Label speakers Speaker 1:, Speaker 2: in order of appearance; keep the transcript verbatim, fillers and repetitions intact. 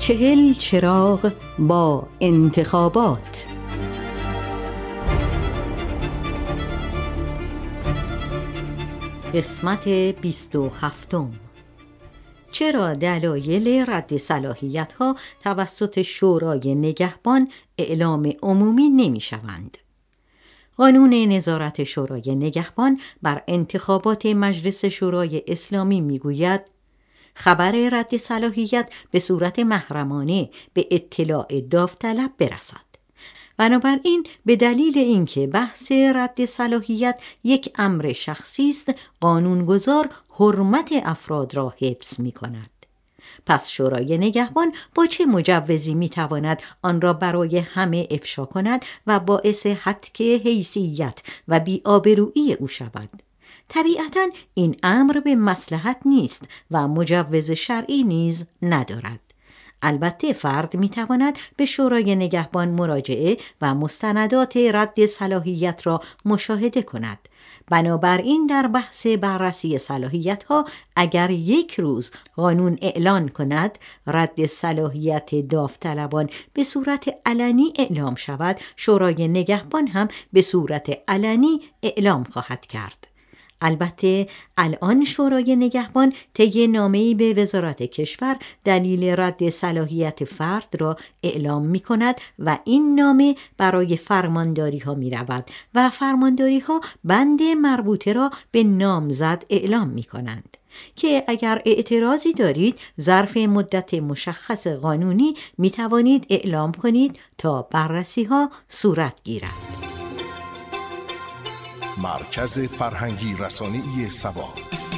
Speaker 1: چهل چراغ با انتخابات. قسمت بیست و هفتم. چرا دلایل رد صلاحیت‌ها توسط شورای نگهبان اعلام عمومی نمی‌شوند؟ قانون نظارت شورای نگهبان بر انتخابات مجلس شورای اسلامی می‌گوید خبر رد صلاحیت به صورت محرمانه به اطلاع داوطلب برسد. بنابراین به دلیل اینکه بحث رد صلاحیت یک امر شخصی است، قانونگذار حرمت افراد را حفظ می‌کند. پس شورای نگهبان با چه مجوزی می‌تواند آن را برای همه افشا کند و باعث هتک حیثیت و بی‌آبرویی او شود؟ طبیعتاً این امر به مصلحت نیست و مجوز شرعی نیز ندارد. البته فرد میتواند به شورای نگهبان مراجعه و مستندات رد صلاحیت را مشاهده کند. بنابراین در بحث بررسی صلاحیت‌ها اگر یک روز قانون اعلان کند رد صلاحیت داوطلبان به صورت علنی اعلام شود، شورای نگهبان هم به صورت علنی اعلام خواهد کرد. البته الان شورای نگهبان طی نامه‌ای به وزارت کشور دلیل رد صلاحیت فرد را اعلام می کند و این نامه برای فرمانداری ها می رود و فرمانداری ها بند مربوطه را به نامزد اعلام می کنند که اگر اعتراضی دارید ظرف مدت مشخص قانونی می توانید اعلام کنید تا بررسی ها صورت گیرد.
Speaker 2: مرکز فرهنگی رسانه‌ای سبا.